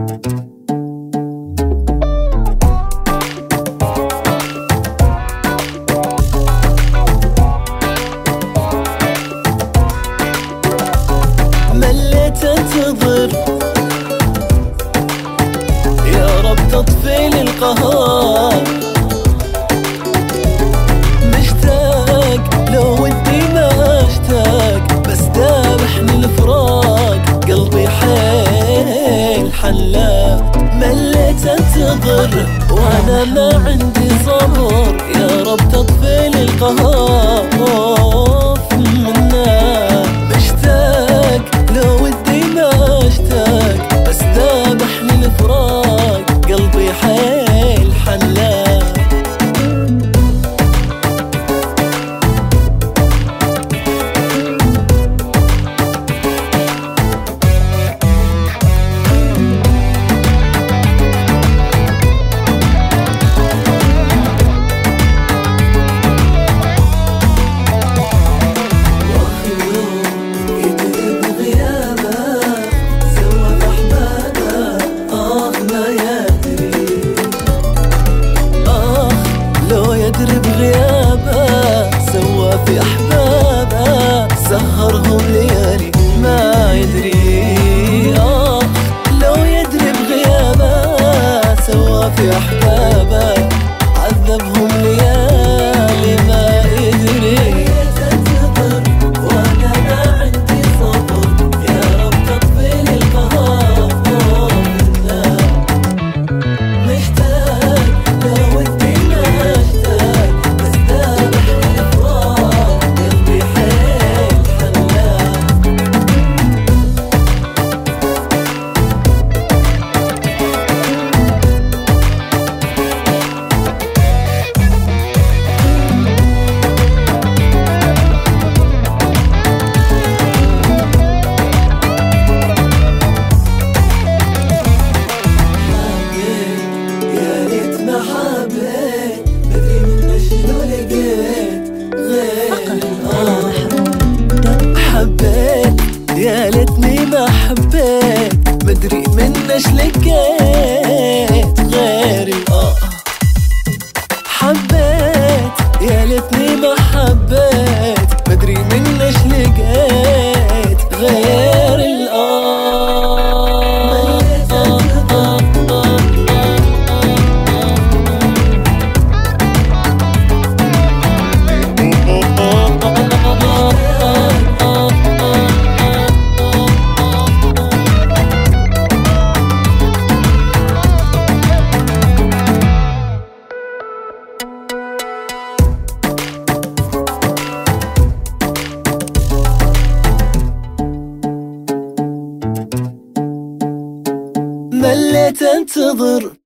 مليت انتظر، يا رب تطفي لي القهر. مشتاق لو ودي ما اشتاق، بس ذابحني الفراق، قلبي حيل حلاق. مليت انتظر وانا ما عندي صبر، يا رب تطفي لي القهر. لو ودي ما اشتاق، بس ذابحني الفراق، قلبي حيل حلاق. في أحبابه سهرهم ليالي ما يدري. لو يدري بغيابه سوى في أحبابه عذبهم ليالي ما يدري. تنتظر وأنا ما عندي صبر، يا رب تطفي لي القهر. مشتاق لو ودي ما اشتاق، بس ذابحني الفراق، قلبي حيل حلاق. يا ليت ما حبيت، مدري من شنو لقيت غير حبيت. يا ليتني ما حبيت، مدري منش لقيت غير حبيت. يا ليتني ما حبيت، مدري منش لقيت غير مليت انتظر.